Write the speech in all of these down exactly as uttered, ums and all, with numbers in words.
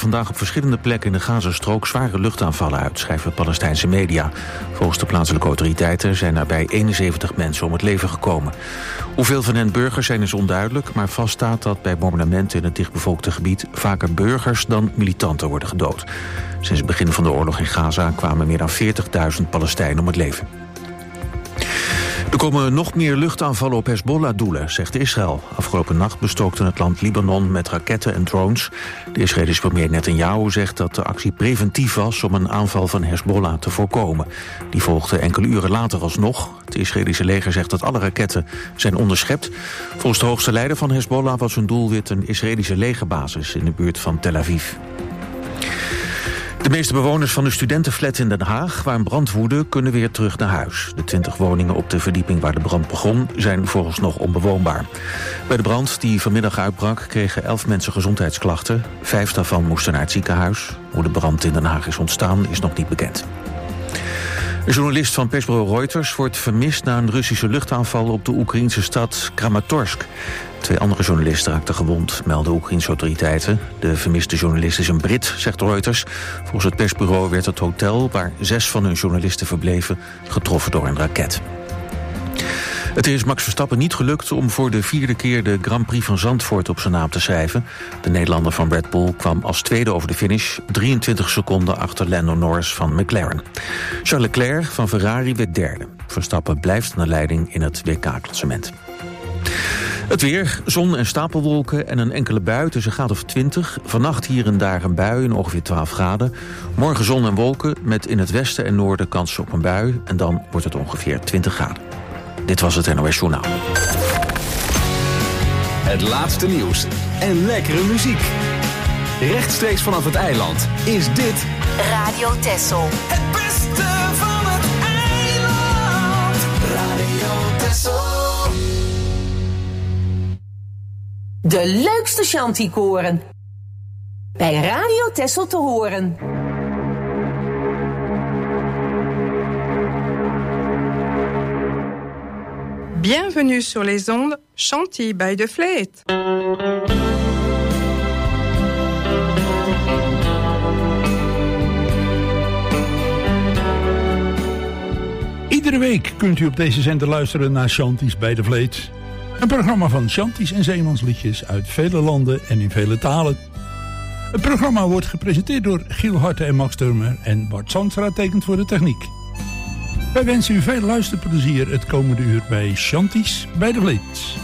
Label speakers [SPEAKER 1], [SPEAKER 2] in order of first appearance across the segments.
[SPEAKER 1] vandaag op verschillende plekken in de Gazastrook zware luchtaanvallen uit, schrijven Palestijnse media. Volgens de plaatselijke autoriteiten zijn daarbij eenenzeventig mensen om het leven gekomen. Hoeveel van hen burgers zijn is onduidelijk, maar vaststaat dat bij bombardementen in het dichtbevolkte gebied vaker burgers dan militanten worden gedood. Sinds het begin van de oorlog in Gaza kwamen meer dan veertigduizend Palestijnen om het leven. Er komen nog meer luchtaanvallen op Hezbollah-doelen, zegt Israël. Afgelopen nacht bestookte het land Libanon met raketten en drones. De Israëlische premier Netanyahu zegt dat de actie preventief was om een aanval van Hezbollah te voorkomen. Die volgde enkele uren later alsnog. Het Israëlische leger zegt dat alle raketten zijn onderschept. Volgens de hoogste leider van Hezbollah was hun doelwit een Israëlische legerbasis in de buurt van Tel Aviv. De meeste bewoners van de studentenflat in Den Haag, waar een brand woedde, kunnen weer terug naar huis. De twintig woningen op de verdieping waar de brand begon zijn vooralsnog onbewoonbaar. Bij de brand die vanmiddag uitbrak kregen elf mensen gezondheidsklachten. Vijf daarvan moesten naar het ziekenhuis. Hoe de brand in Den Haag is ontstaan is nog niet bekend. Een journalist van persbureau Reuters wordt vermist na een Russische luchtaanval op de Oekraïnse stad Kramatorsk. Twee andere journalisten raakten gewond, melden Oekraïnse autoriteiten. De vermiste journalist is een Brit, zegt Reuters. Volgens het persbureau werd het hotel waar zes van hun journalisten verbleven getroffen door een raket. Het is Max Verstappen niet gelukt om voor de vierde keer de Grand Prix van Zandvoort op zijn naam te schrijven. De Nederlander van Red Bull kwam als tweede over de finish, drieëntwintig seconden achter Lando Norris van McLaren. Charles Leclerc van Ferrari werd derde. Verstappen blijft aan de leiding in het W K-klassement. Het weer, zon en stapelwolken en een enkele bui tussen een graad of twintig. Vannacht hier en daar een bui in ongeveer twaalf graden. Morgen zon en wolken met in het westen en noorden kans op een bui. En dan wordt het ongeveer twintig graden. Dit was het N O S Journaal.
[SPEAKER 2] Het laatste nieuws en lekkere muziek. Rechtstreeks vanaf het eiland is dit
[SPEAKER 3] Radio Texel.
[SPEAKER 4] Het beste van het eiland. Radio Texel.
[SPEAKER 3] De leukste chanticoren. Bij Radio Texel te horen.
[SPEAKER 5] Bienvenue sur les ondes Chantilly by de Vleet.
[SPEAKER 6] Iedere week kunt u op deze zender luisteren naar Chanties bij de Vleet. Een programma van chanties en zeemansliedjes uit vele landen en in vele talen. Het programma wordt gepresenteerd door Giel Harte en Max Turmer en Bart Zandstra tekent voor de techniek. Wij wensen u veel luisterplezier het komende uur bij Chanties bij de Vleet.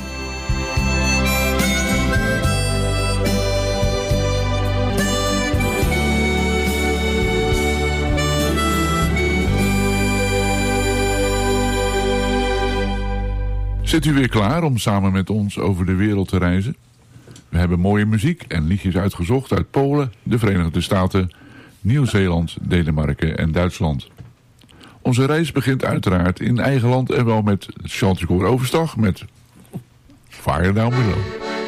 [SPEAKER 7] Zit u weer klaar om samen met ons over de wereld te reizen? We hebben mooie muziek en liedjes uitgezocht uit Polen, de Verenigde Staten, Nieuw-Zeeland, Denemarken en Duitsland. Onze reis begint uiteraard in eigen land en wel met het Chanticoor Overstag met Fire Down Below.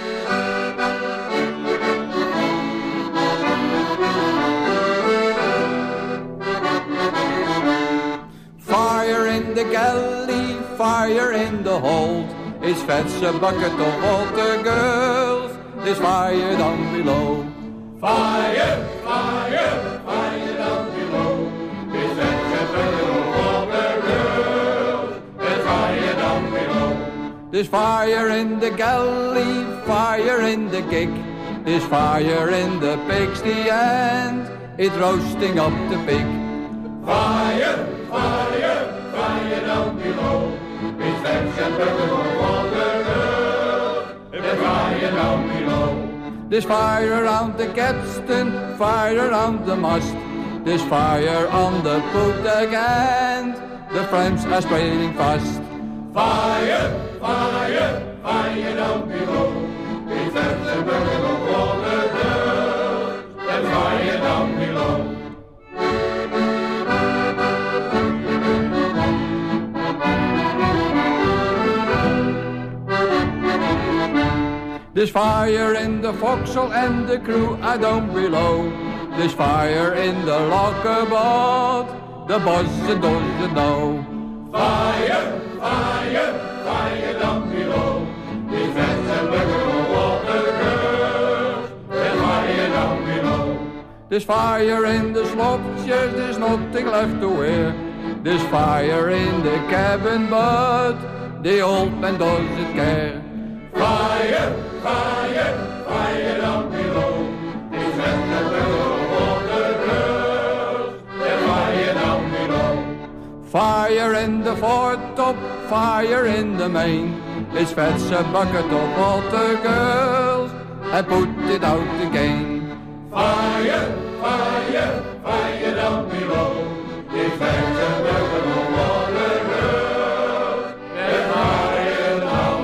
[SPEAKER 8] Fire in the galley, fire in the hold. It's fetch a bucket of water, girls. There's fire down below.
[SPEAKER 9] Fire, fire, fire down below. It's fetch a bucket of water, girls. There's fire down below.
[SPEAKER 8] There's fire in the galley, fire in the gig. There's fire in the pigsty and it's roasting up the pig.
[SPEAKER 9] Fire, fire, fire down below. It's fetch a bucket of water, girls. There's fire down below.
[SPEAKER 8] There's fire around the capstan, fire around the mast. There's fire on the poop deck and the French are sailing fast.
[SPEAKER 9] Fire, fire, fire down below. It's fetch a bucket of water, girls. There's fire down below.
[SPEAKER 8] There's fire in the forecastle and the crew are down below. There's fire in the lockerboat, the boss doesn't know.
[SPEAKER 9] Fire, fire, fire down below. It's fetch a bucket of water, girls. There's fire down below.
[SPEAKER 8] There's fire in the slopjes, there's nothing left to wear. There's fire in the cabin, but the old man doesn't care.
[SPEAKER 9] Fire, fire, fire down below. It's when the little water girls, they're fire down below.
[SPEAKER 8] Fire in the foretop, fire in the main. It's fetch a bucket of water, girls, and put it out again.
[SPEAKER 9] Fire, fire, fire down below. It's fetch a bucket of water, girls, they're fire down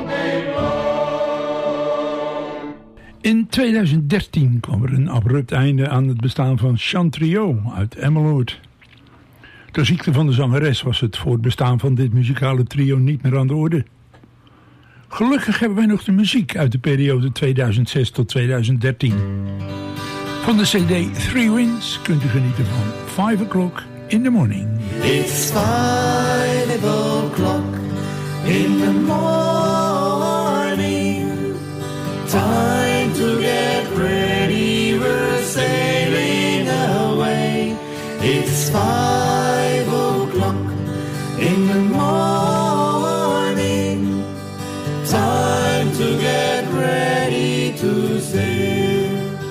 [SPEAKER 9] below.
[SPEAKER 6] In tweeduizend dertien kwam er een abrupt einde aan het bestaan van Chantrio uit Emmeloord. Door ziekte van de zangeres was het voor het bestaan van dit muzikale trio niet meer aan de orde. Gelukkig hebben wij nog de muziek uit de periode tweeduizend zes tot tweeduizend dertien. Van de cd Three Winds kunt u genieten van Five O'Clock in the Morning.
[SPEAKER 4] It's five o'clock in the morning. Time to get ready, we're sailing away. It's five o'clock in the morning. Time to get ready to sail.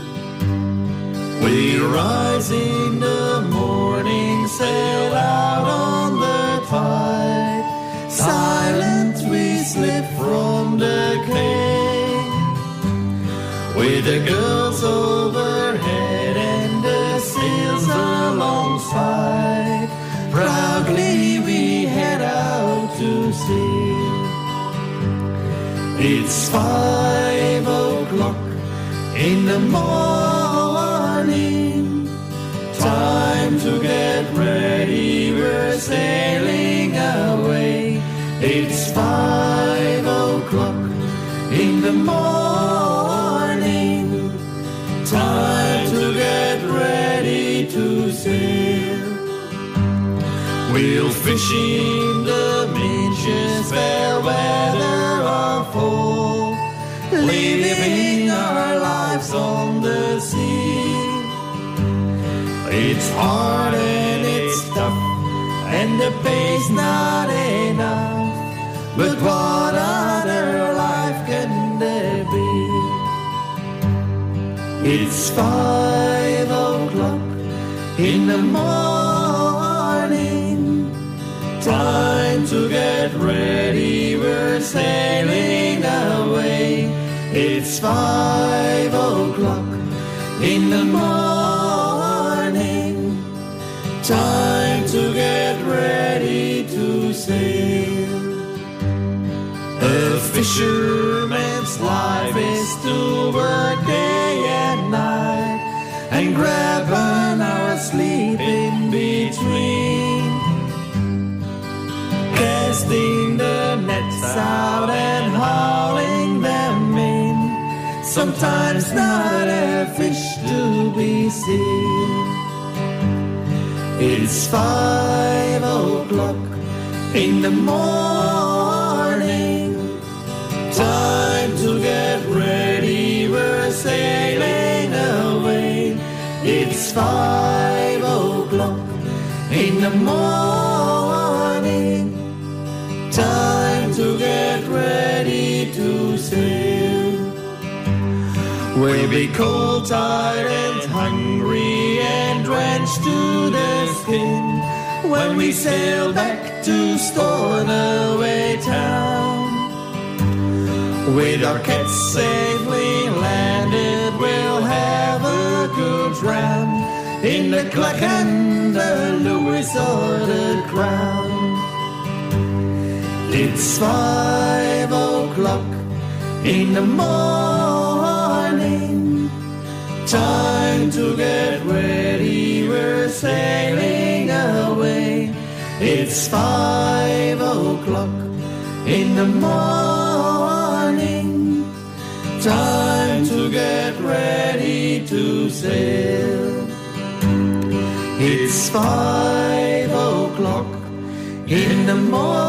[SPEAKER 4] We rise in the morning, sail out on the tide. Silent we slip from the quay, with the girls overhead and the sails alongside. Proudly we head out to sea. It's five o'clock in the morning. Time to get ready, we're sailing away. It's five o'clock in the morning. Time to get ready to sail. We'll fish in the Minches, fair weather or fall, living our lives on the sea. It's hard and it's tough, and the pay's not enough, but what other life can there be? It's five o'clock in the morning. Time to get ready, we're sailing away. It's five o'clock in the morning. Time to get ready to sail. A fisherman's life is to work day and night, and grab an hour's sleep in between. Casting the nets out and hauling them in, sometimes not a fish to be seen. It's five o'clock in the morning. Time to get ready, we're sailing away. It's five o'clock in the morning. Time to get ready to sail. We'll be cold, tired and hungry and drenched to the skin when we sail back to Stornoway Town. With our cats safely landed, we'll have a good dram in the Clack and the Lewis or the Crown. It's five o'clock in the morning. Time to get ready, we're sailing away. It's five o'clock in the morning. Time to get ready to sail. It's five o'clock in the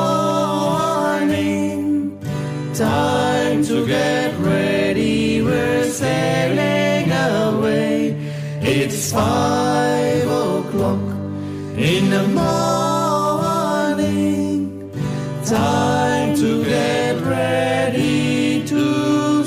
[SPEAKER 4] morning. Time to get ready, we're sailing away. It's It's five o'clock in the morning. Time to get ready to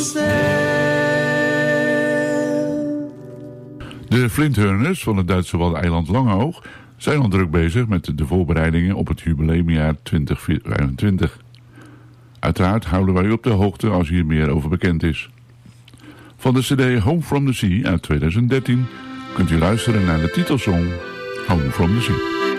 [SPEAKER 4] sail.
[SPEAKER 7] De Flinthörners van het Duitse waddeneiland Langeoog zijn al druk bezig met de voorbereidingen op het jubileumjaar twintig vijfentwintig. Uiteraard houden wij u op de hoogte als hier meer over bekend is. Van de cd Home from the Sea uit tweeduizend dertien kunt u luisteren naar de titelsong Home from the Sea.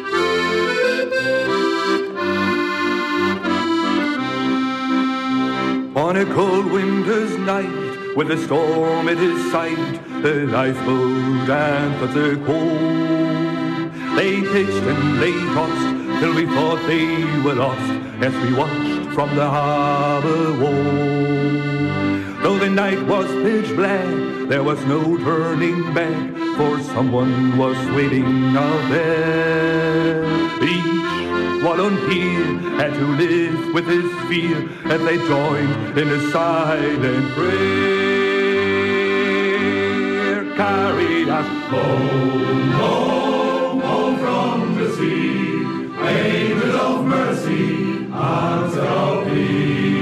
[SPEAKER 10] On a cold winter's night, with a storm at his side, the lifeboat answered the call. They pitched and they tossed till we thought they were lost as we watched from the harbor wall. Though the night was pitch black, there was no turning back, for someone was waiting out there. Each volunteer had to live with his fear as they joined in a silent prayer. Carry us
[SPEAKER 9] home, home, home from the sea. Angels of mercy, answer our plea.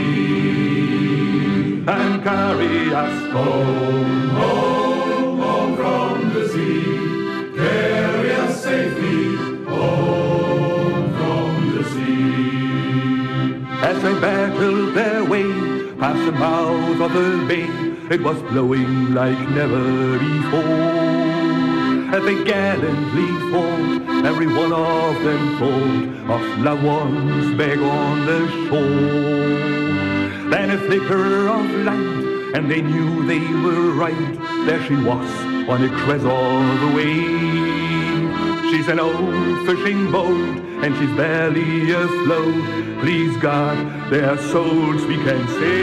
[SPEAKER 10] And carry us
[SPEAKER 9] home, home, home from the sea. Carry us safely home from the sea.
[SPEAKER 10] As they battled their way past the mouth of the bay, it was blowing like never before. As they gallantly fought, every one of them thought of loved ones back on the shore. Then a flicker of light, and they knew they were right. There she was on the crest of the wave. She's an old fishing boat, and she's barely afloat. Please God, their souls we can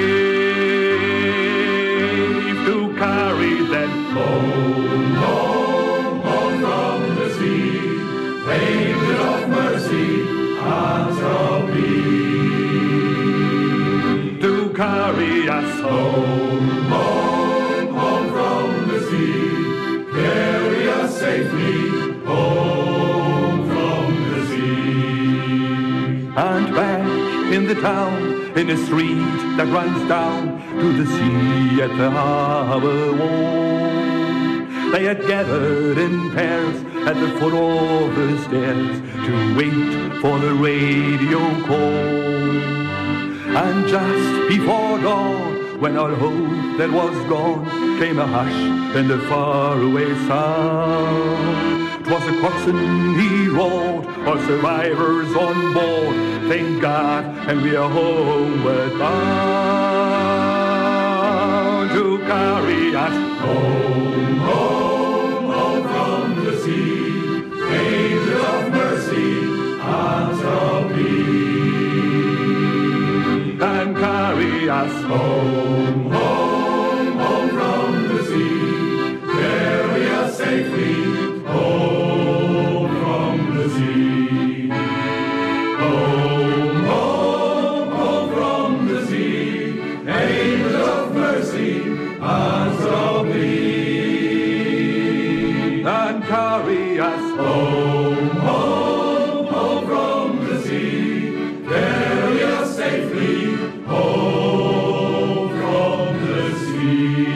[SPEAKER 10] save to carry them
[SPEAKER 9] home, home, home from the sea. Angel of mercy, answer our plea.
[SPEAKER 10] To carry us
[SPEAKER 9] home, home, home from the sea. Carry us safely home from the sea.
[SPEAKER 10] And back in the town, in a street that runs down to the sea at the harbor wall, they had gathered in pairs at the foot of the stairs to wait for the radio call. And just before dawn, when all hope that was gone, came a hush and a faraway sound. 'Twas the coxswain, he roared, all survivors on board, thank God, and we are homeward bound to carry us
[SPEAKER 9] home, home, home from the sea. Angel of mercy, answer our plea.
[SPEAKER 10] And carry us
[SPEAKER 9] home, home, home from the sea. Carry us safely home from the sea. Home, home, home from the sea. Angel of mercy, answer our plea.
[SPEAKER 10] And carry us
[SPEAKER 9] home, home, home from the sea. Carry us safely home from the sea.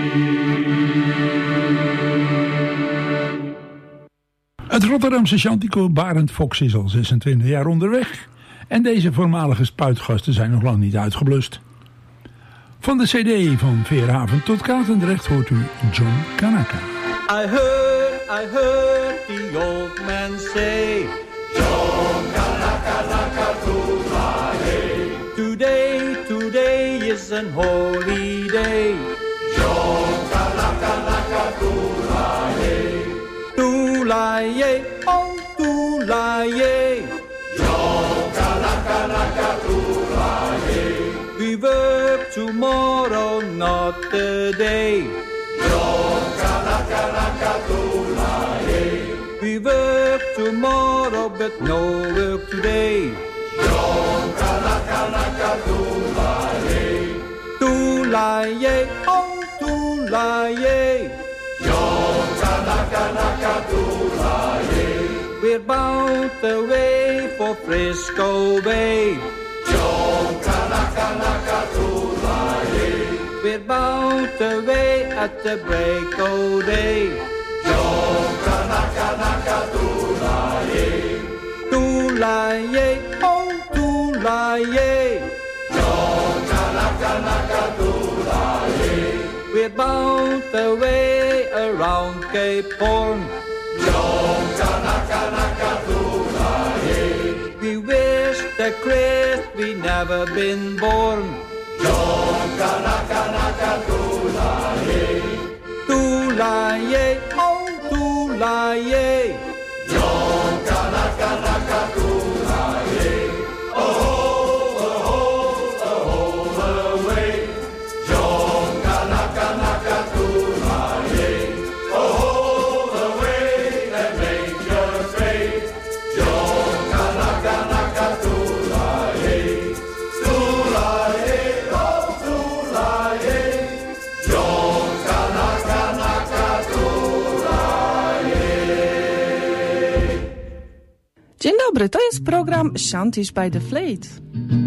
[SPEAKER 6] Het Rotterdamse chantico Barend Fox is al zesentwintig jaar onderweg. En deze voormalige spuitgasten zijn nog lang niet uitgeblust. Van de cd van Veerhaven tot Katendrecht hoort u John Kanaka.
[SPEAKER 11] I heard, I heard the old man say,
[SPEAKER 9] John Kanaka Naka Tulaye.
[SPEAKER 11] Today, today is an holy day.
[SPEAKER 9] John Kanaka Naka Tulaye.
[SPEAKER 11] Tulaye, oh Tulaye.
[SPEAKER 9] John Kanaka Naka Tulaye.
[SPEAKER 11] We work tomorrow, not today.
[SPEAKER 9] John Kanaka Naka Tulaye.
[SPEAKER 11] We work tomorrow, but no work today.
[SPEAKER 9] John Kanaka Naka Tulaye.
[SPEAKER 11] Tulaye, oh Tulaye.
[SPEAKER 9] John Kanaka Naka
[SPEAKER 11] We're bound away for Frisco Bay. We're bound away at the break of day. Tulaye, oh Tulaye. We're bound away around Cape Horn. We wish the Christ we never been born. Tulaye, oh Tulaye.
[SPEAKER 12] Dzień dobry, to jest program Shanties by the Fleet.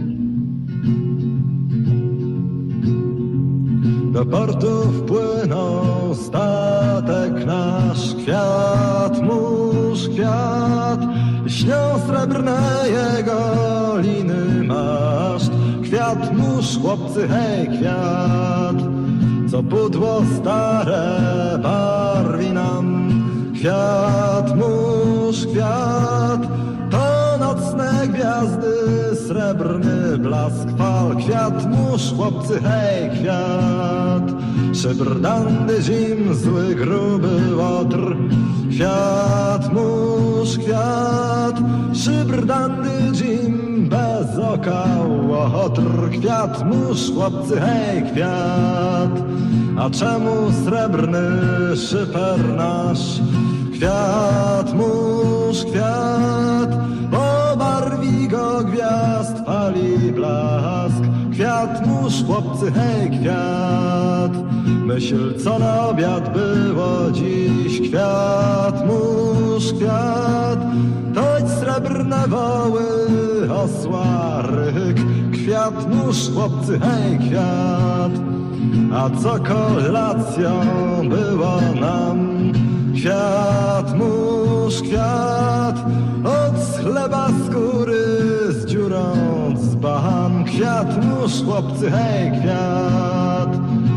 [SPEAKER 13] Do portu wpłynął statek nasz, kwiat mórz, kwiat. Śnią srebrne jego liny maszt. Kwiat mórz, chłopcy, hej, kwiat. Co pudło stare barwi nam. Kwiat mórz, kwiat. To nocne gwiazdy, srebrny blask fal. Kwiat mórz, chłopcy, hej, kwiat. Szybrdany zim, zły, gruby łotr. Kwiat mórz, kwiat. Szybrdany zim, bez oka łotr. Kwiat mórz, chłopcy, hej, kwiat. A czemu srebrny szyper nasz? Kwiat mórz, kwiat. Pobarwi go gwiazd, fali blask. Kwiat mórz, chłopcy, hej, kwiat. Myśl, co na obiad było dziś. Kwiat mórz, kwiat. Toć srebrne woły, osła ryk. Kwiat mórz, chłopcy, hej, kwiat. A co kolacją było nam? Kwiat mórz, kwiat. Od chleba skóry z dziurą dzban. Kwiat mórz, chłopcy, hej, kwiat.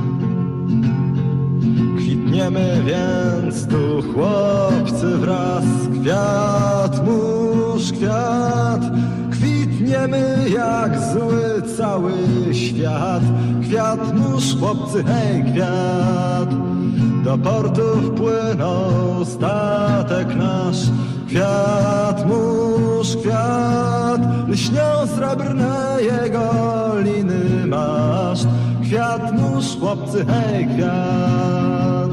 [SPEAKER 13] Kwitniemy więc tu, chłopcy, wraz. Kwiat mórz, kwiat. Kwitniemy jak zły cały świat. Kwiat mórz, chłopcy, hej, kwiat. Do portu wpłynął statek nasz. Kwiat mórz, kwiat. Lśnią srebrne jego liny maszt. Kwiat mórz, chłopcy, hej, kwiat.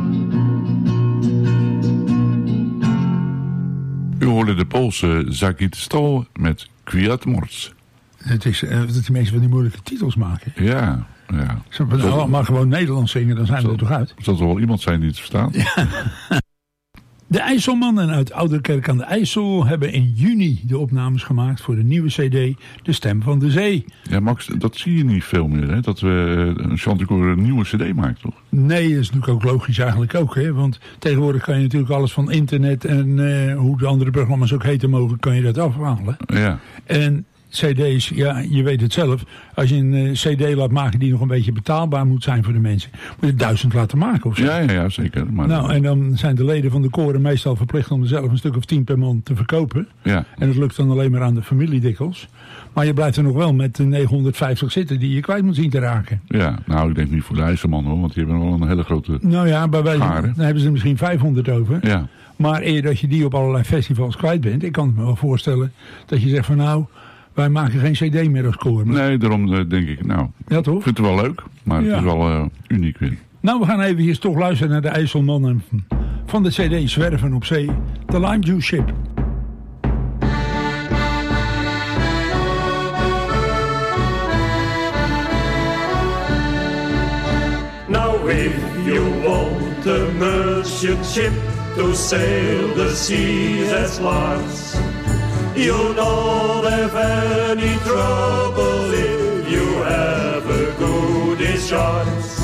[SPEAKER 7] U hoorde de Poolse Zagit Stol met Kwiat mórz.
[SPEAKER 6] Het is uh, dat die mensen van die moeilijke titels maken.
[SPEAKER 7] Ja, ja.
[SPEAKER 6] Ze willen allemaal gewoon Nederlands zingen, dan zijn we er toch uit.
[SPEAKER 7] Zal er wel iemand zijn die het verstaat?
[SPEAKER 6] Ja. De IJsselmannen uit Ouderkerk aan de IJssel hebben in juni de opnames gemaakt voor de nieuwe cd De Stem van de Zee.
[SPEAKER 7] Ja, Max, dat zie je niet veel meer, hè? Dat we een chanticoor een nieuwe cd maakt, toch?
[SPEAKER 6] Nee, dat is natuurlijk ook logisch eigenlijk ook, hè? Want tegenwoordig kan je natuurlijk alles van internet en uh, hoe de andere programma's ook heten mogen, kan je dat afhalen.
[SPEAKER 7] Ja.
[SPEAKER 6] En cd's, ja, je weet het zelf. Als je een uh, cd laat maken die nog een beetje betaalbaar moet zijn voor de mensen, moet je duizend laten maken of zo.
[SPEAKER 7] Ja, ja, ja, zeker. Maar
[SPEAKER 6] nou, en dan zijn de leden van de koren meestal verplicht om er zelf een stuk of tien per maand te verkopen.
[SPEAKER 7] Ja.
[SPEAKER 6] En dat lukt dan alleen maar aan de familie dikwijls. Maar je blijft er nog wel met de negenhonderdvijftig zitten die je kwijt moet zien te raken.
[SPEAKER 7] Ja, nou, ik denk niet voor de IJsselman hoor, want die hebben wel een hele grote
[SPEAKER 6] Nou ja, bij wij, dan hebben ze er misschien vijfhonderd over.
[SPEAKER 7] Ja.
[SPEAKER 6] Maar eer dat je die op allerlei festivals kwijt bent, ik kan het me wel voorstellen dat je zegt van nou, wij maken geen cd meer als koor.
[SPEAKER 7] Nee, daarom uh, denk ik, nou,
[SPEAKER 6] ja, toch?
[SPEAKER 7] ik vind het wel leuk, maar
[SPEAKER 6] ja.
[SPEAKER 7] het is wel uh, uniek weer.
[SPEAKER 6] Nou, we gaan even hier toch luisteren naar de IJsselmannen van de cd Zwerven op Zee, The Lime Juice Ship.
[SPEAKER 14] Now if you want a merchant ship to sail the seas as larks. You'll not have any trouble if you have a good discharge.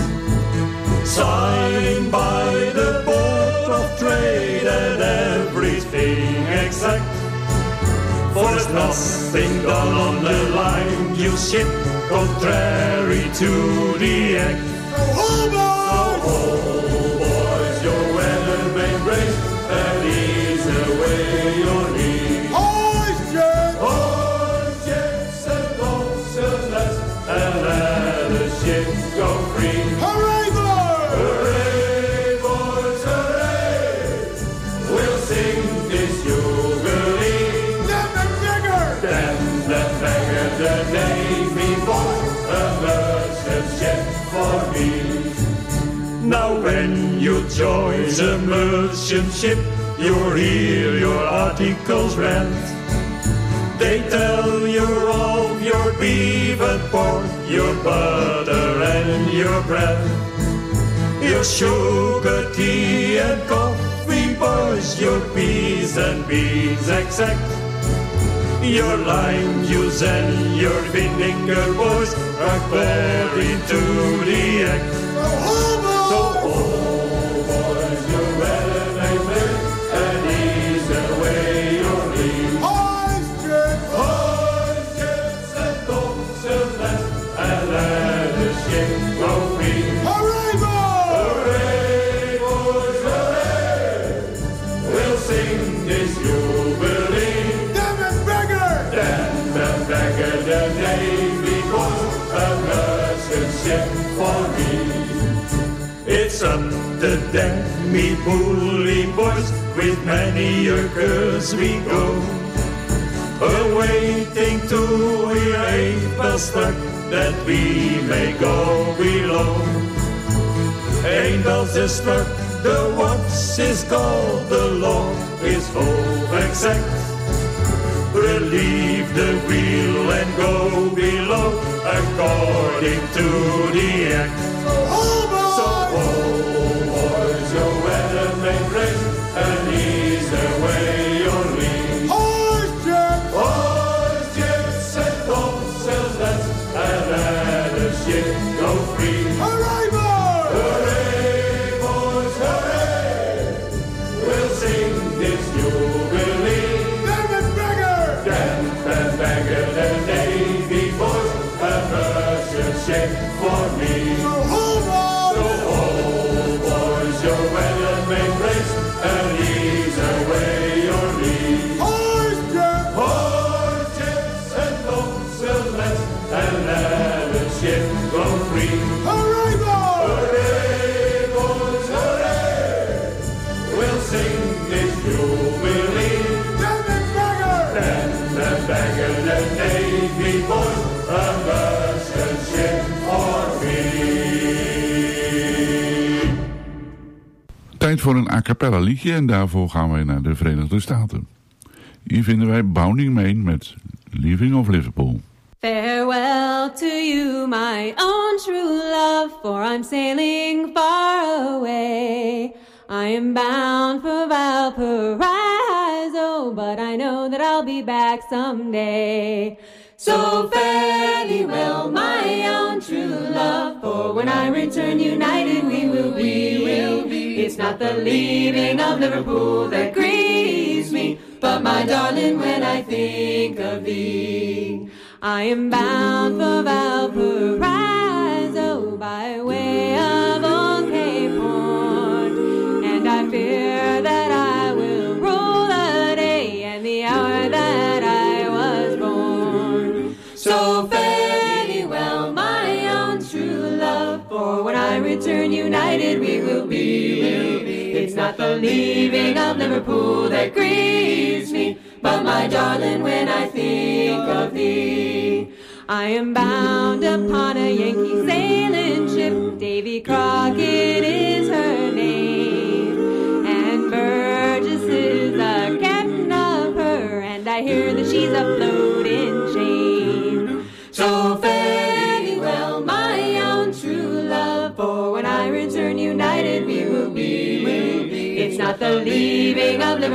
[SPEAKER 14] Signing by the Board of Trade and everything exact. For there's nothing done on the line, you ship contrary to the act. Oh, boys! Oh, boys, your weather may break, and ease away your knees. Hoist jets! Hoist jets and ocean less, and let the ship go free. Hooray, boys! Hooray, boys, hooray! We'll sing this jubilee. Then the beggar! Then the beggar, the Navy boy, a merchant ship for me. Now when you join a merchant ship, you hear your articles read. They tell you of your beef and pork, your butter and your bread, your sugar, tea and coffee, boys, your peas and beans exact, your lime juice and your vinegar, boys, are very to the act. So, oh, boys, your weather may break, and ease away your leave. Hoist jets, hoist jets, and ocean less, and let the ship go free. Hooray, boys! Hooray, boys, hooray! We'll sing this jubilee. Damn it, beggar! Damn the beggar, the Navy boys, a merchant ship for me. It's up the Demi bully boys, with many a curse we go, awaiting to hear eight bells struck, that we may go below. Eight bells is struck, the watch is called, the law is hove exact. Relieve the wheel and go below, according to the act. So, oh, boys, your weather may break, and ease away your lead. Hoist jets! Hoist jets and topsails less, and let the ship go free. Hooray, boys! Hooray, boys, hooray! We'll sing this jubilee. Damn it, beggar! Damn the beggar, the Navy boys, a merchant ship for me. So, oh, boys! Your weather may break, and ease away your lead. Hoist jets! Hoist jets and topsails less, and let the ship go free. Hooray, boys! Hooray, boys, hooray! We'll sing this jubilee. Damn it, beggar! Damn the beggar, the Navy boys, a merchant ship for me.
[SPEAKER 7] Tijd voor een a cappella liedje en daarvoor gaan wij naar de Verenigde Staten. Hier vinden wij Bounding Maine met Leaving of Liverpool.
[SPEAKER 15] Farewell to you, my own true love, for I'm sailing far away. I am bound for Valparaiso, but I know that I'll be back someday. So fare thee well, my own true love, for when I return united we will be, we will be. It's not the leaving of Liverpool that grieves me, but my darling, when I think of thee. I am bound for Valparaiso by way of Old Cape Horn, and I fear that I will rule the day and the hour that I was born. So fare thee well, my own true love, for when I return united we will be, will be. It's not the leaving of Liverpool that grieves me, but my darling, when I think of thee. I am bound upon a Yankee sailing ship, Davy Crockett is her name, and Burgess is the captain of her, and I hear that she's afloat in shame. So fare thee well, my own true love, for when I return united we will be, will be. It's not the lead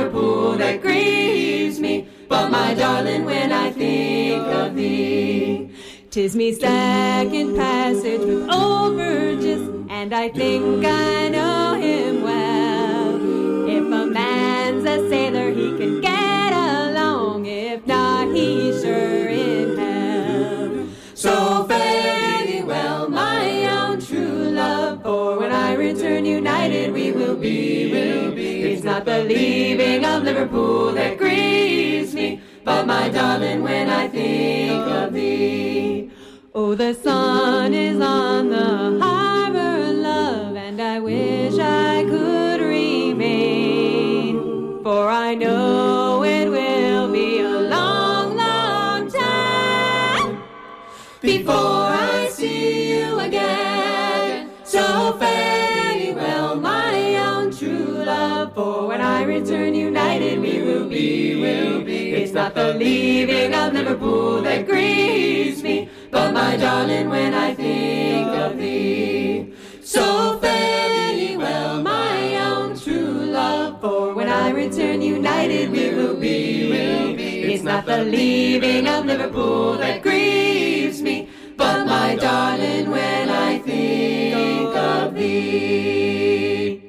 [SPEAKER 15] Liverpool that grieves me, but my darling, when I think of thee, 'tis me second passage with old Burgess, and I think I know him well. If a man's a sailor, he can get along, if not, he's sure in hell. So fare thee well, my own true love, for when I return united we will be, will be. It's not the leaving of Liverpool that grieves me, but my darling, when I think of thee. Oh, the sun is on the harbor, love, and I wish I could remain, for I know it will be a long, long time before I see you again. So fare thee well, my own true love, for when I return united we will be, will be. It's not the leaving of Liverpool that grieves me, but my darling, when I think of thee. So fare thee well, my own true love, for when I return united we will be, will be. It's not the leaving of Liverpool that grieves me, but my darling, when I think of thee.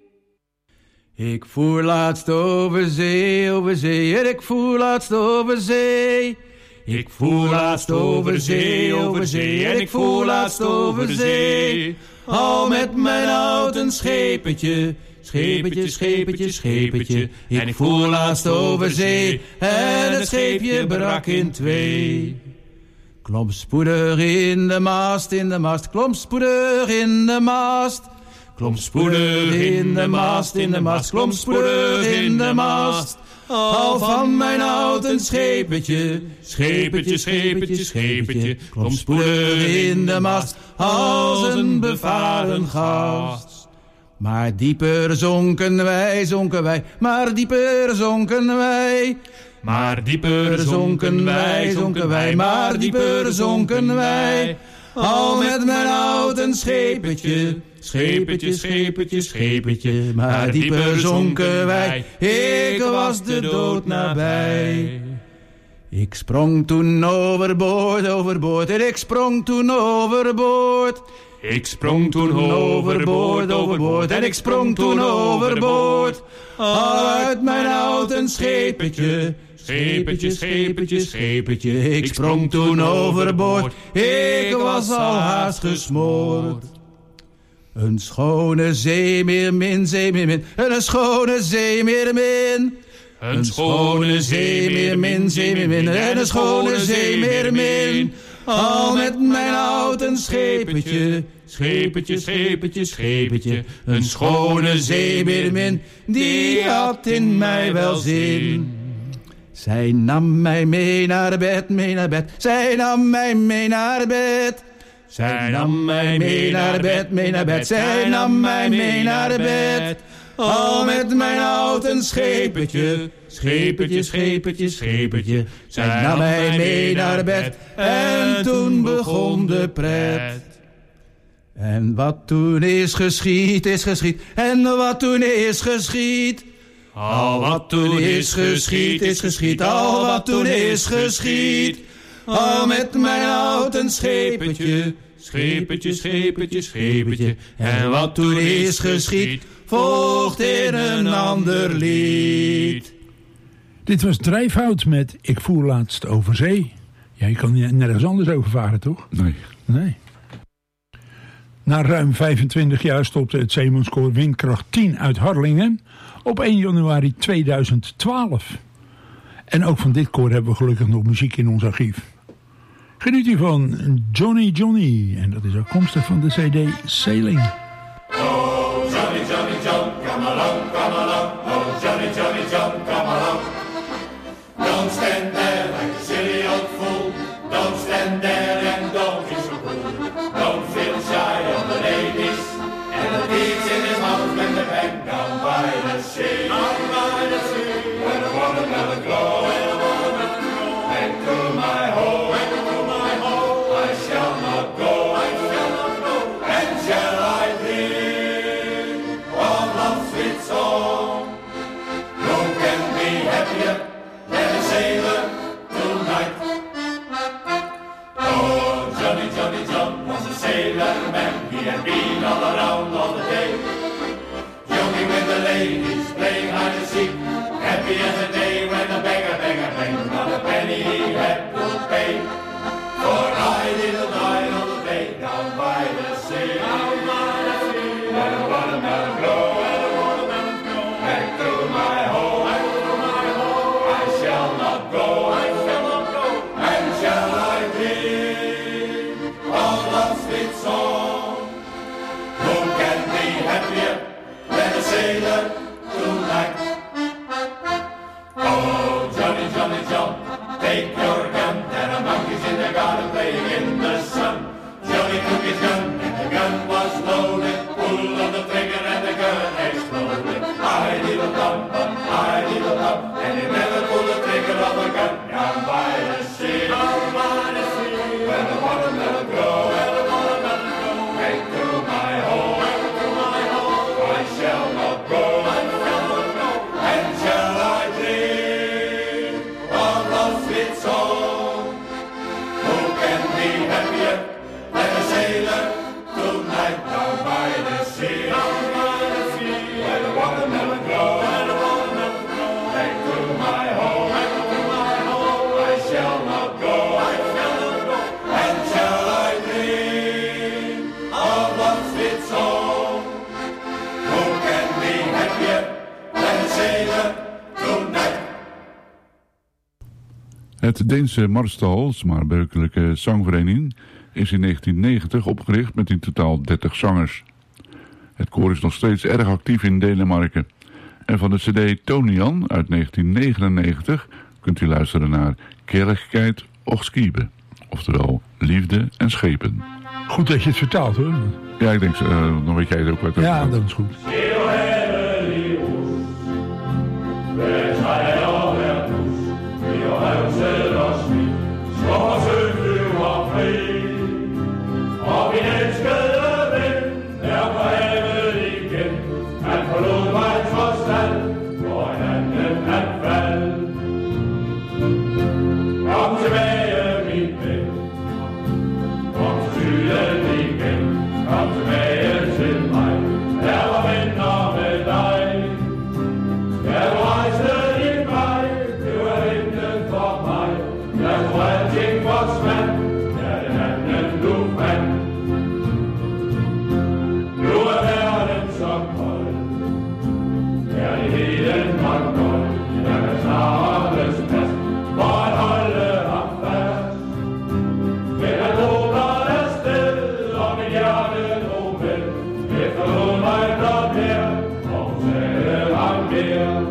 [SPEAKER 16] Ik voer laatst over zee, over zee, en ik voer laatst over zee. Ik voer laatst over zee, over zee, en ik voer laatst over zee. Al met mijn houten schepetje, schepetje, schepetje, schepetje. En ik voer laatst over zee, en het scheepje brak in twee. Klom spoedig in de mast, in de mast, klom spoedig in de mast. Klom spoedig in de mast, in de mast, klom spoedig in de mast. Al van mijn houten schepetje, schepetje, schepetje, schepetje. Klom spoedig in de mast, als een bevaren gast. Maar dieper zonken wij, zonken wij, maar dieper zonken wij. Maar dieper zonken wij, zonken wij, maar dieper zonken wij. Al met mijn houten schepetje, schepetje, schepetje, schepetje. Maar dieper zonken wij, ik was de dood nabij. Ik sprong toen overboord, overboord, en ik sprong toen overboord. Ik sprong toen overboord, overboord, en ik sprong toen overboord. Al uit mijn houten schepetje, schepetje, schepetje, schepetje. Ik sprong toen overboord, ik was al haast gesmoord. Een schone zeemeermin, zeemeermin, een schone zeemeermin. Een schone zeemeermin, zeemeermin, en een schone zeemeermin. Al met mijn houten schepetje, schepetje, schepetje, schepetje. Een schone zeemeermin, die had in mij wel zin. Zij nam mij mee naar bed, mee naar bed. Zij nam mij mee naar bed. Zij nam mij mee naar bed, mee naar bed. Zij nam mij mee naar bed. Al met mijn houten schepetje, schepetje, schepetje, schepetje. Zij nam mij mee naar bed en toen begon de pret. En wat toen is geschied, is geschied. En wat toen is geschied. Al wat toen is geschied, is geschied. Al wat toen is geschied. Al met mijn houten schepetje, schepetje, schepetje, schepetje. En wat toen is geschied, volgt in een ander lied.
[SPEAKER 6] Dit was Drijfhout met Ik voer laatst over zee. Ja, je kan nergens anders over varen, toch?
[SPEAKER 7] Nee.
[SPEAKER 6] Nee. Na ruim vijfentwintig jaar stopte het zeemanskoor Windkracht tien uit Harlingen op één januari tweeduizend twaalf. En ook van dit koor hebben we gelukkig nog muziek in ons archief. Geniet u van Johnny Johnny. En dat is afkomstig van de cd Sailing.
[SPEAKER 9] Oh, Johnny, Johnny, John, come along, come along. Oh, Johnny, Johnny, John, come along. Don't stand there like a silly old fool. Don't stand there and don't be so cool. Don't feel shy of the ladies and the beats in his mouth when they bang down by the sea. Down by the sea. When a woman never glow, when a woman glow. Back to my home, back to my home. I shall not go, I shall not go. And shall I dream of love's sweet song? Who can happier than a sailor tonight. Oh, Johnny, Johnny John was a sailor man. He had been all around all the day, joking with the ladies, playing hide and seek. Happy as a day when a beggar, beggar, beggar, not a penny he had to pay. For I didn't die on the bay down by the sea. Down by the sea, where the watermelon grow, where the watermelon grow. Back to my home, back to my home. I shall not go, I shall not go. And shall I dream of love's sweet song? Who can be happier than a sailor tonight? Oh, Johnny, Johnny, John, take your gun. There are monkeys in the garden playing in the sun. Johnny took his gun and the gun was loaded. Pull on the trigger and the gun exploded. I did a dump, I did a dump, and he never pulled the trigger of a gun. Down by the sea, down by the sea, where the watermelon grow, where the watermelon grow. Back to my home, back to my home. I shall not go, I shall not go, and shall I dream of love's sweet song? Who can be happier than a sailor tonight? Down by the sea, down by the sea, where the watermelon grow, where the watermelon grow. Back to my home, back to my home. I shall not go, I shall not go, and shall I dream of love's sweet song? Who can be happier than a sailor tonight?
[SPEAKER 7] Het Deense Marstal, smaarbeukerlijke zangvereniging, is in negentien negentig opgericht met in totaal dertig zangers. Het koor is nog steeds erg actief in Denemarken. En van de cd Tony Jan uit negentien negenennegentig kunt u luisteren naar Kærligheid och Skibe, oftewel Liefde en Schepen.
[SPEAKER 6] Goed dat je het vertaalt, hoor.
[SPEAKER 7] Ja, ik denk, uh, dan weet jij het ook wat.
[SPEAKER 6] Ja, dat is goed.
[SPEAKER 9] Og min elskede ven er på havet igen. Han forlod mig trods alt, for en anden han faldt. Kom tilbage, min ven. Kom til syden igen. Kom tilbage til mig. Jeg var venner med dig. Jeg rejste din vej. Det var intet for mig. Jeg tror alting forsvandt. Nu er verden så kold, kærligheden var kold. Jeg kan snarest fast for at holde ham fast. Men han drukner afsted, og mit hjerte drog med. Efterlod mig blot her, og sagde ham mere.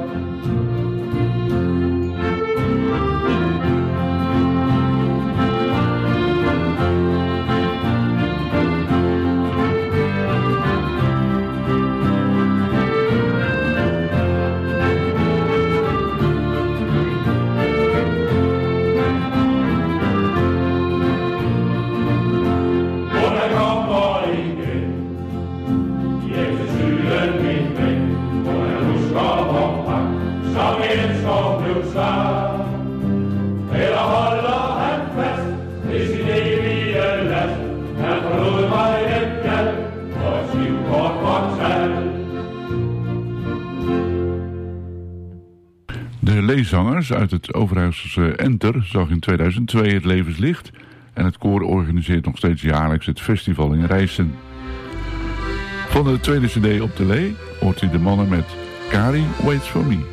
[SPEAKER 7] De leeszangers uit het Overijsselse Enter zag in tweeduizend twee het levenslicht en het koor organiseert nog steeds jaarlijks het festival in Rijssen. Van de tweede cd op de Lee hoort u de mannen met Kari Waits For Me.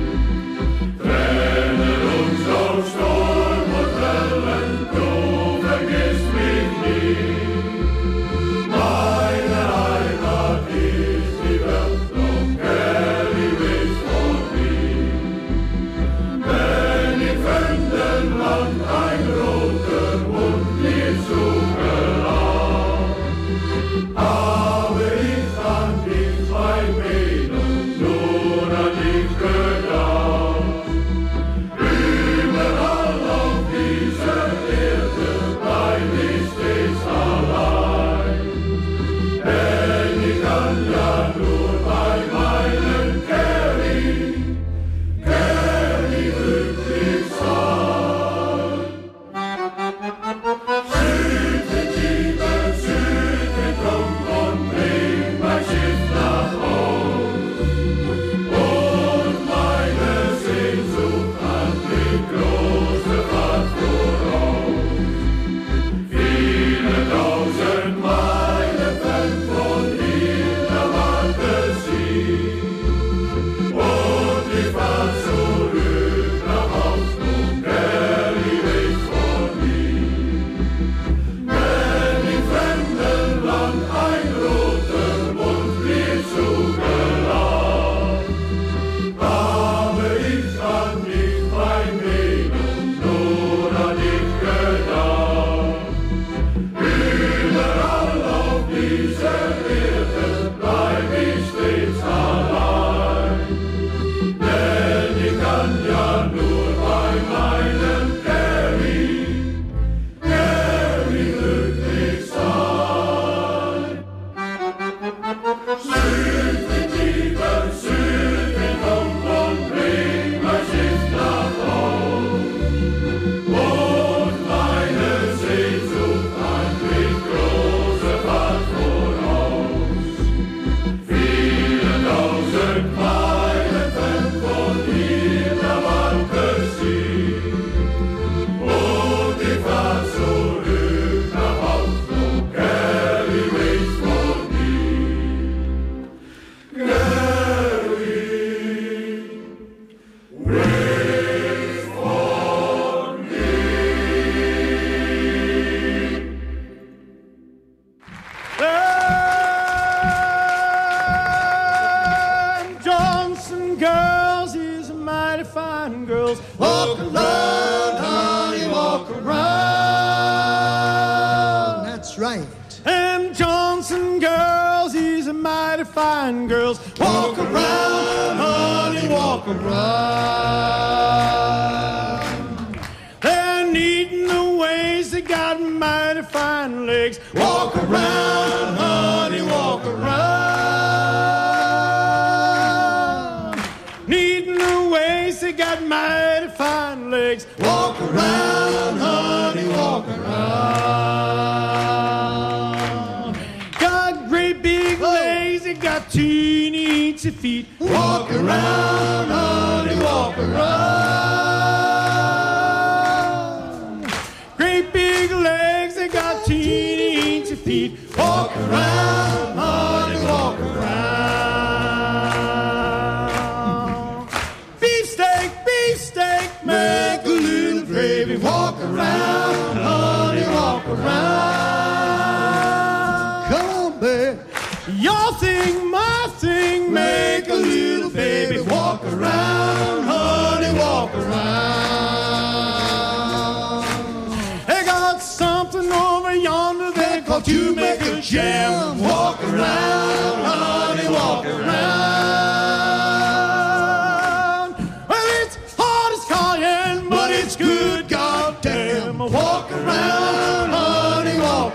[SPEAKER 9] Storm und Wellen, doofe
[SPEAKER 17] right.
[SPEAKER 18] Them Johnson girls, these are mighty fine girls. Walk around, honey, walk around. They're neat in the waist, they got mighty fine legs. Walk around, honey, walk around. Neat in the waist, they got mighty fine legs. Walk around, honey, walk around. Got great big legs, they got teeny itchy feet. Walk around, honey, walk around. Great big legs, they got teeny itchy feet. Walk around, honey, walk around. Beefsteak, beefsteak, make a little gravy. Walk around, honey, walk around. Come on, babe. Your thing, my thing, make a little baby. Walk around, honey, walk around. They got something over yonder they call to make a jam. Walk around, honey, walk around. Well, it's hard as cayenne, but it's good, goddamn. Walk around, honey, walk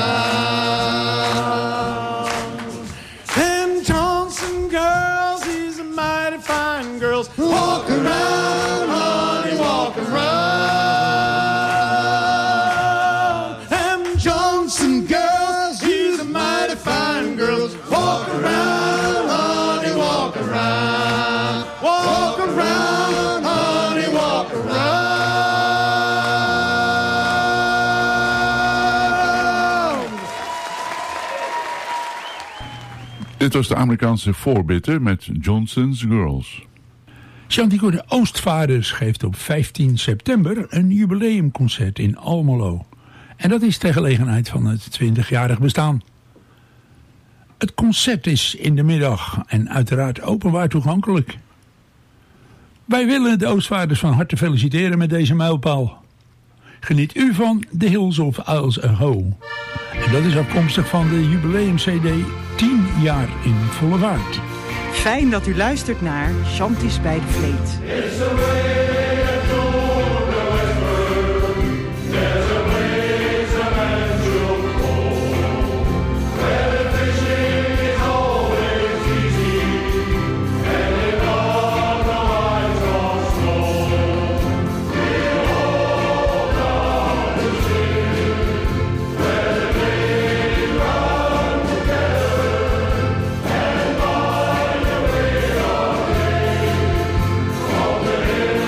[SPEAKER 18] around. Them Johnson girls, these are mighty fine girls. Walk around, honey, walk around. Them Johnson girls, these are mighty fine girls. Walk around, honey, walk around. Walk around, honey, walk around.
[SPEAKER 7] Dit was de Amerikaanse voorbitter met Johnson's Girls.
[SPEAKER 6] Chantico de Oostvaarders geeft op vijftien september een jubileumconcert in Almelo. En dat is ter gelegenheid van het twintigjarig bestaan. Het concert is in de middag en uiteraard openbaar toegankelijk. Wij willen de Oostvaarders van harte feliciteren met deze mijlpaal. Geniet u van The Hills of Isles Aho. En dat is afkomstig van de jubileum C D tien jaar in volle vaart.
[SPEAKER 12] Fijn dat u luistert naar Chanties bij de Vleet.
[SPEAKER 9] Hey!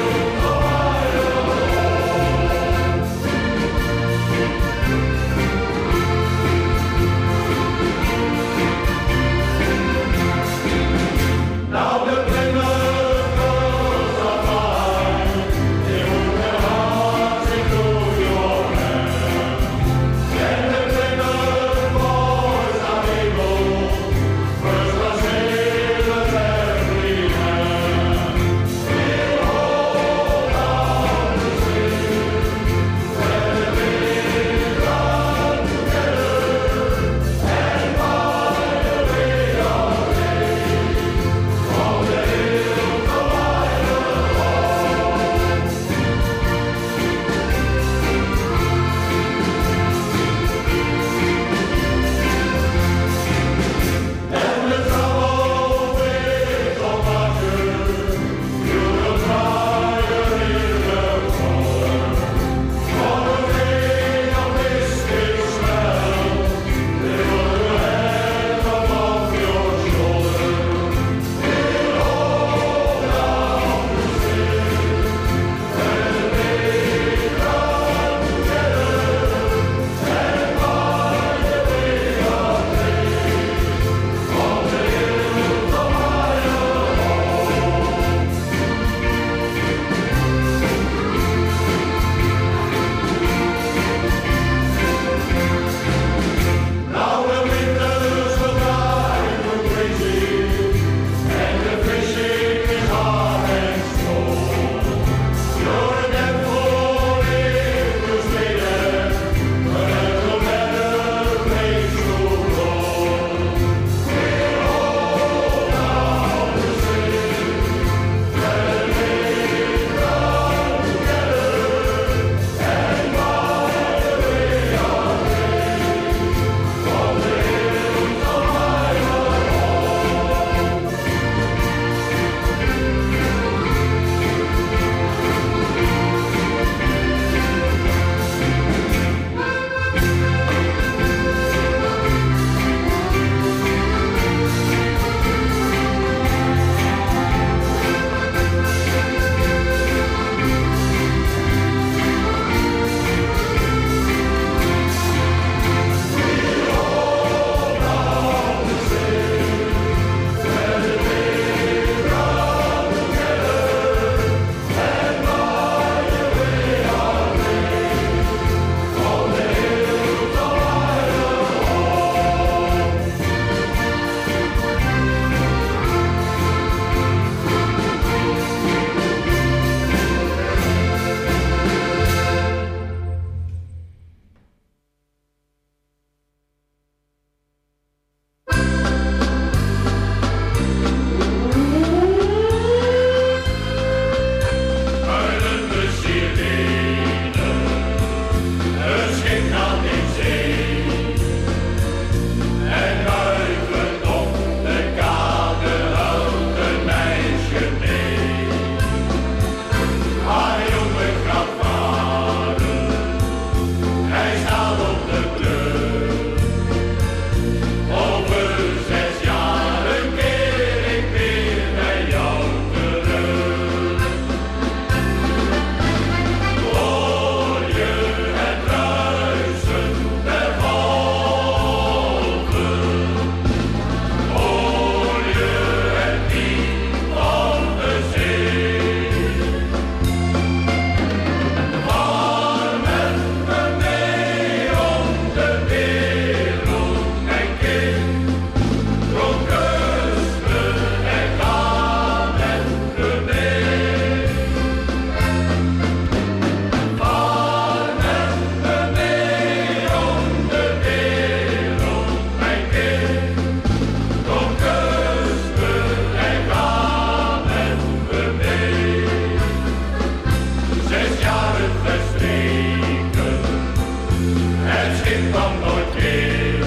[SPEAKER 9] kwam nooit weer.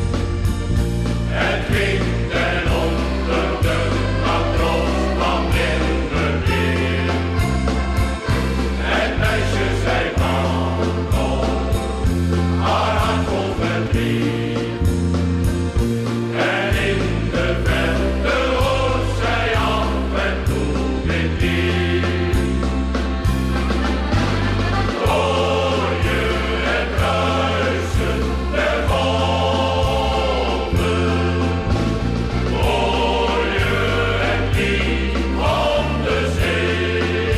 [SPEAKER 9] Het ging ten onder de matros kwam minder weer. Het meisje zei wankel, haar hart vol verdriet. En in de verte hoort zij af en toe dit lied. Hoor je het ruisen der golven? Hoor je het lied van de zee?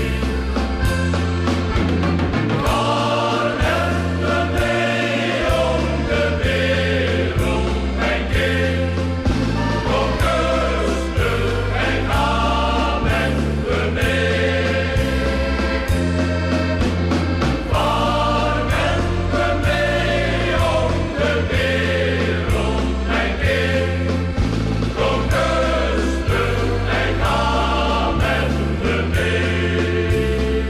[SPEAKER 9] Waar met me mee om de wereld, mijn kind. Kom rustig en ga met me mee. Waar met me mee om de wereld, mijn kind. Kom rustig en ga met me mee.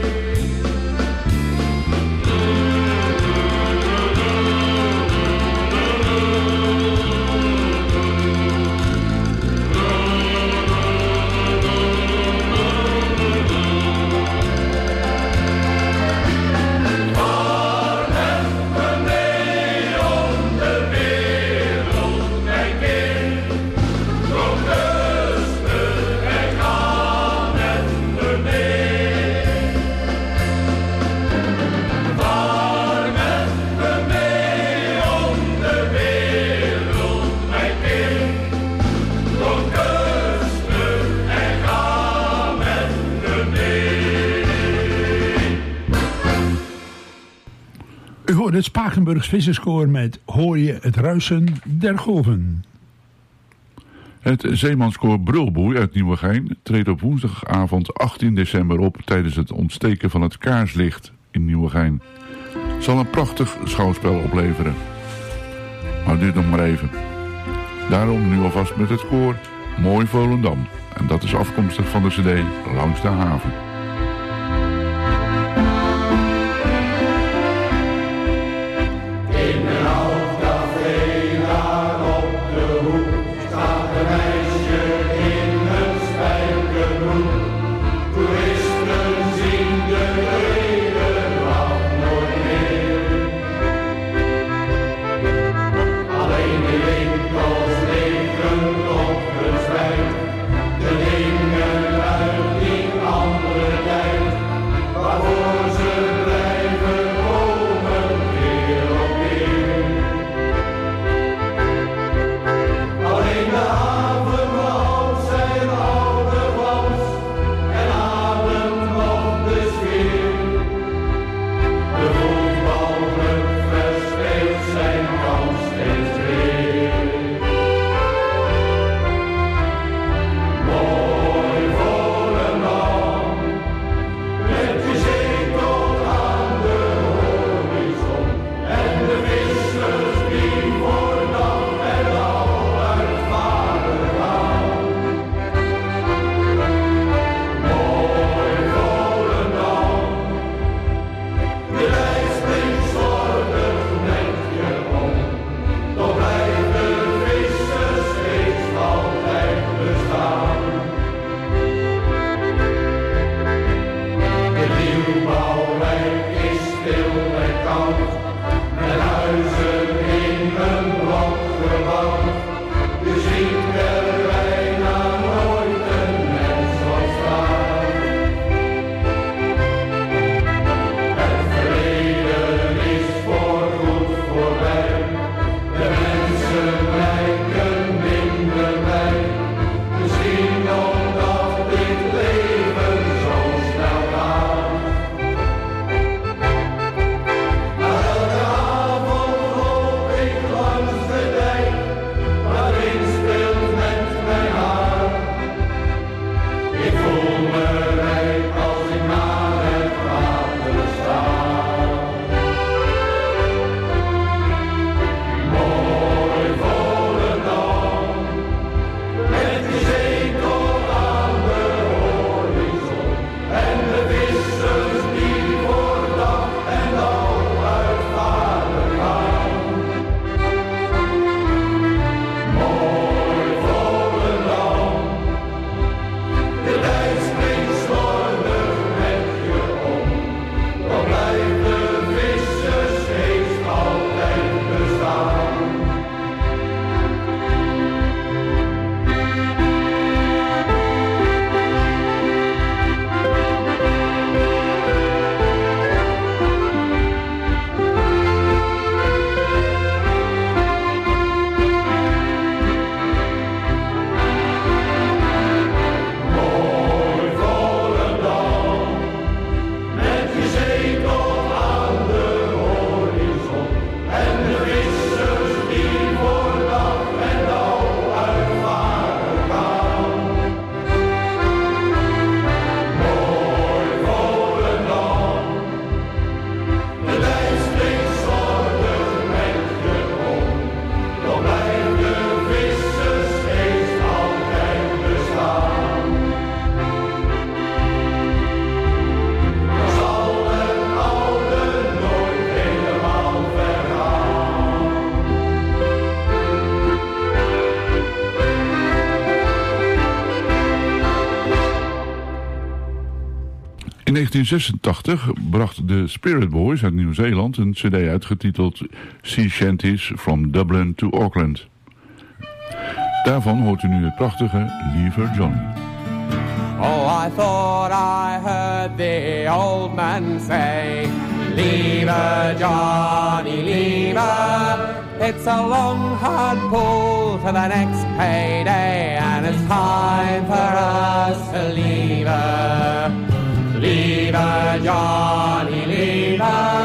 [SPEAKER 9] Waar met me mee om de wereld, mijn kind. Kom rustig en ga met me mee. Waar met me mee om de wereld, mijn kind. Kom rustig en ga met me mee.
[SPEAKER 6] U hoort het Spakenburgs Visserskoor met Hoor je het ruisen der golven.
[SPEAKER 7] Het zeemanskoor Brulboei uit Nieuwegein treedt op woensdagavond achttien december op tijdens het ontsteken van het kaarslicht in Nieuwegein. Het zal een prachtig schouwspel opleveren. Maar het duurt nog maar even. Daarom nu alvast met het koor Mooi Volendam. En dat is afkomstig van de cd Langs de Haven.
[SPEAKER 9] In een oud café daar op de hoek staat een meisje in een spijkerbroek. Toeristen zien de Nederland nooit meer. Alleen de winkels liggen op het spijt. De dingen uit die andere
[SPEAKER 7] negentien zesentachtig bracht de Spirit Boys uit Nieuw-Zeeland een cd uit getiteld Sea Shanties from Dublin to Auckland. Daarvan hoort u nu het prachtige Leave Her Johnny.
[SPEAKER 8] Oh, I thought I heard the old man say, leave her, Johnny, leave her. It's a long, hard pull to the next payday, and it's time for us to leave her. Leave her, Johnny, leave her.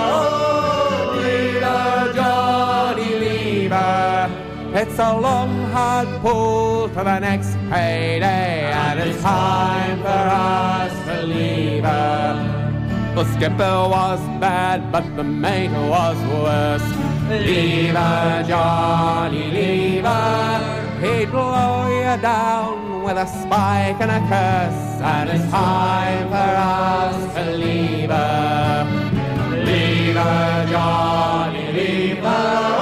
[SPEAKER 8] Oh, leave her, Johnny, leave her. It's a long, hard pull to the next payday, and it's time for us to leave her. The skipper was bad, but the mate was worse. Leave her, Johnny, leave her. He'd blow you down with a spike and a curse, and it's time for us to leave her. Leave her, Johnny, leave her.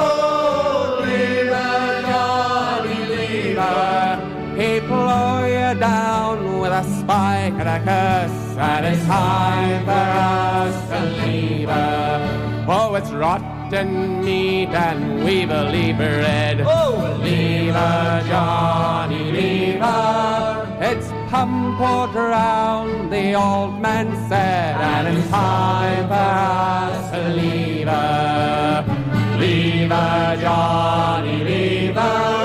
[SPEAKER 8] Oh, leave her, Johnny, leave her. He'd blow you down with a spike and a curse, and it's time for us to leave her. Oh, it's rotten meat and weevily bread. Oh, leave her, Johnny, leave her. It's pump or drown, the old man said, and it's time for us to leave her. Leave her, Johnny, leave her.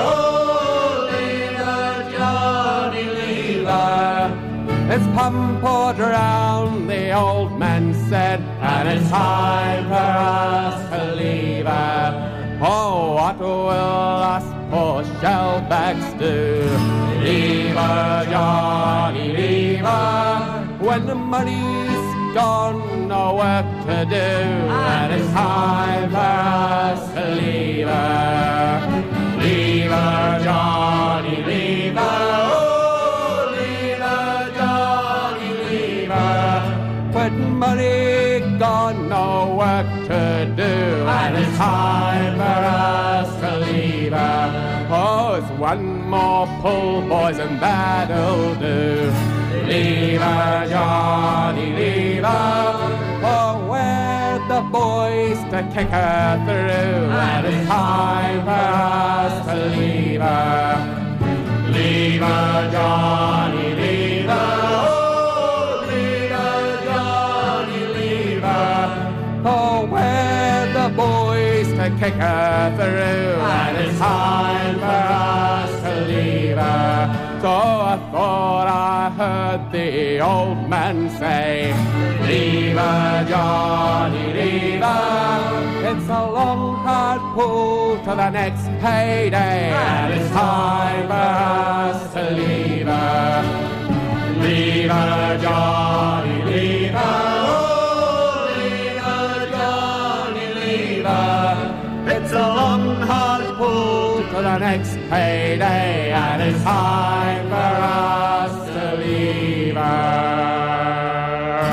[SPEAKER 8] Oh, leave her, Johnny, leave her. It's pump or drown, the old man said, and it's time for us to leave her. Oh, what will us poor shellbacks do? Leave her, Johnny, leave her. When the money's gone, no work to do, and it's time for us to leave her. Leave her, Johnny, leave her. Oh, leave her, Johnny, leave her. When money gone, no work to do, and it's time for us to leave her. Oh, it's one more pull, boys, and that'll do. Leave her, Johnny, leave her. Oh, where the boys to kick her through, and it's time for us to leave her. Leave her, Johnny, leave her. Oh, leave her, Johnny, leave her. Oh, where the boys to kick her through, and it's time for us to leave her. So I thought I heard the old man say, leave her, Johnny, leave her. It's a long, hard pull to the next payday, and it's time for us to leave her. Leave her, Johnny, leave her. Oh, leave her, Johnny, leave her. It's a long, hard pull to the next payday, and it's time for us to leave her.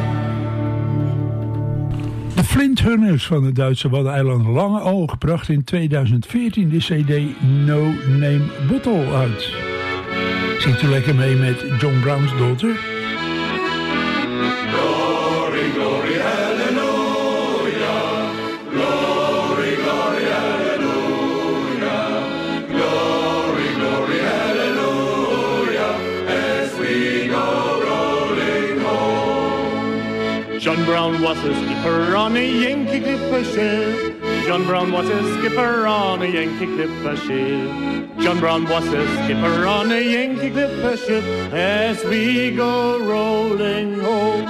[SPEAKER 6] De Flinthurners van het Duitse Waddeneiland Lange Oog bracht in tweeduizend veertien de cd No Name Bottle uit. Ziet u lekker mee met John Brown's Daughter?
[SPEAKER 9] Glory, glory, hallelujah. Glory, glory, hallelujah. Glory, glory, hallelujah. As we go rolling home.
[SPEAKER 14] John Brown was a skipper on a Yankee clipper ship. John Brown was a skipper on a Yankee clipper ship. John Brown was a skipper on a Yankee clipper ship as we go rolling home.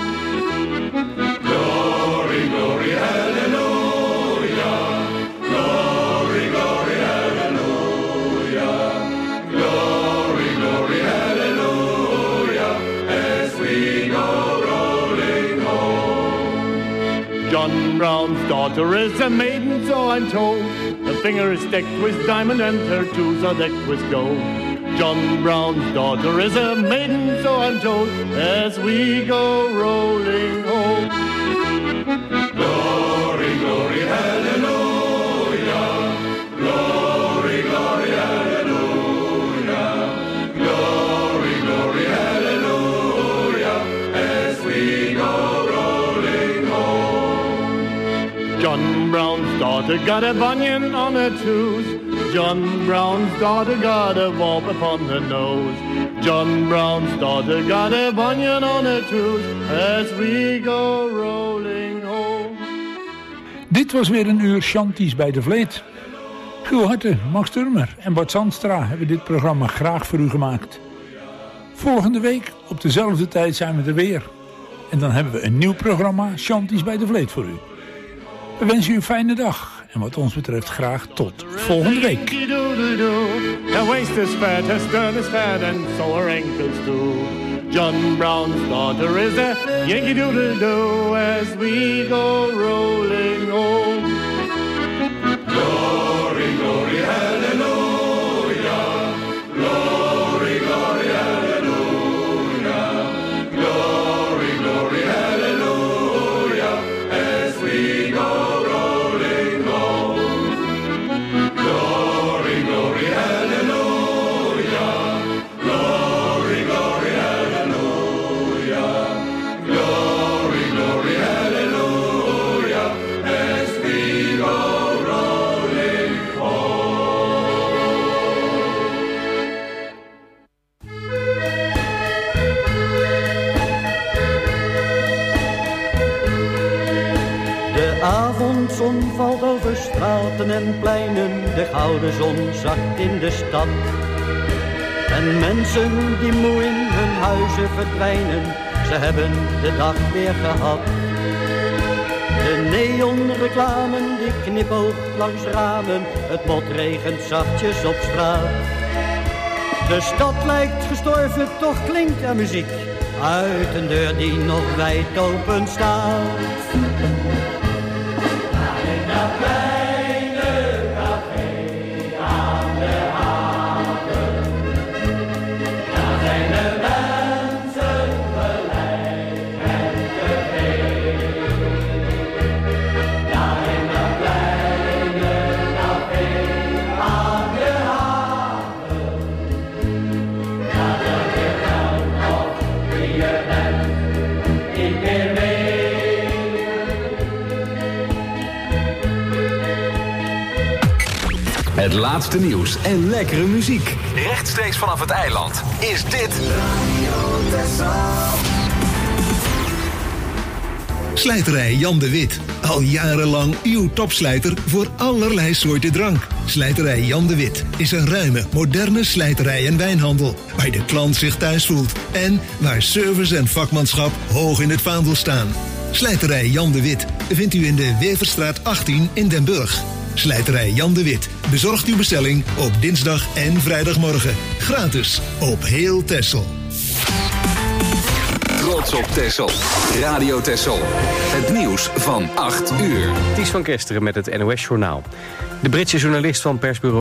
[SPEAKER 9] Glory, glory, hallelujah. Glory, glory, hallelujah. Glory, glory, hallelujah. As we go rolling home.
[SPEAKER 14] John Brown's daughter is a maiden, so I'm told. Her finger is decked with diamond and her tools are decked with gold. John Brown's daughter is a maiden, so I'm told, as we go rolling home.
[SPEAKER 9] Glory, glory, hallelujah. Glory, glory, hallelujah. Glory, glory, hallelujah. As we go
[SPEAKER 18] daughter got a bunion on her toes. John Brown's daughter got a wop upon her nose. John Brown's daughter got a bunion on her toes. As we go rolling home.
[SPEAKER 6] Dit was weer een uur Chanties bij de Vleet. Gul Harte, Max Turmer en Bart Zandstra hebben dit programma graag voor u gemaakt. Volgende week op dezelfde tijd zijn we er weer. En dan hebben we een nieuw programma Chanties bij de Vleet voor u. We wensen u een fijne dag. En wat ons betreft graag tot volgende week.
[SPEAKER 18] Her waist is fat, her stern is fat, and so her ankles too. John Brown's daughter is a Yankee Doodle Doo as we go rolling home.
[SPEAKER 9] Glory, glory, hallelujah. Glory, glory, hallelujah. Glory, glory, hallelujah. As we go rolling home. Glory, glory, hallelujah. Glory, glory, hallelujah. Glory, glory, hallelujah. As we go rolling
[SPEAKER 11] De avondzon valt over straten en pleinen, de gouden zon zakt in de stad. En mensen die moe in hun huizen verdwijnen, ze hebben de dag weer gehad. De neonreclame die knipoogt langs ramen, het motregent zachtjes op straat. De stad lijkt gestorven, toch klinkt er muziek uit een deur die nog wijd open staat. In dat kleine café aan de haven, daar zijn de mensen gelijk en tevreden. Daar in dat kleine café aan de haven, daar druk je geld op wie je bent, niet meer mee.
[SPEAKER 2] Het laatste nieuws en lekkere muziek. Rechtstreeks vanaf het eiland is dit
[SPEAKER 17] Slijterij Jan de Wit. Al jarenlang uw topslijter voor allerlei soorten drank. Slijterij Jan de Wit is een ruime, moderne slijterij en wijnhandel, waar de klant zich thuis voelt en waar service en vakmanschap hoog in het vaandel staan. Slijterij Jan de Wit vindt u in de Weverstraat achttien in Den Burg. Slijterij Jan de Wit bezorgt uw bestelling op dinsdag en vrijdagmorgen. Gratis op heel Texel.
[SPEAKER 2] Trots op Texel. Radio Texel. Het nieuws van acht uur.
[SPEAKER 19] Ties van Kesteren met het N O S Journaal. De Britse journalist van persbureau